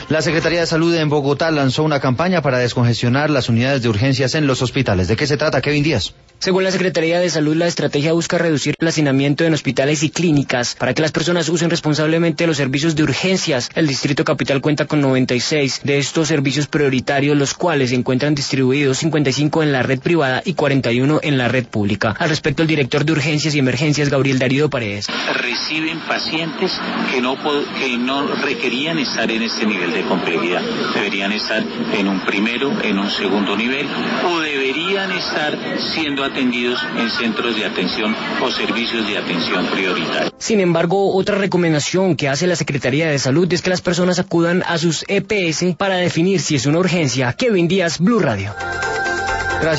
La Secretaría de Salud en Bogotá lanzó una campaña para descongestionar las unidades de urgencias en los hospitales. ¿De qué se trata, Kevin Díaz? Según la Secretaría de Salud, la estrategia busca reducir el hacinamiento en hospitales y clínicas para que las personas usen responsablemente los servicios de urgencias. El Distrito Capital cuenta con 96 de estos servicios prioritarios, los cuales se encuentran distribuidos 55 en la red privada y 41 en la red pública. Al respecto, el director de Urgencias y Emergencias, Gabriel Darío Paredes. Reciben pacientes que no requerían estar en este nivel de complejidad. Deberían estar en un primero, en un segundo nivel, o deberían estar siendo atendidos en centros de atención o servicios de atención prioritaria. Sin embargo, otra recomendación que hace la Secretaría de Salud es que las personas acudan a sus EPS para definir si es una urgencia. Kevin Díaz, Blue Radio.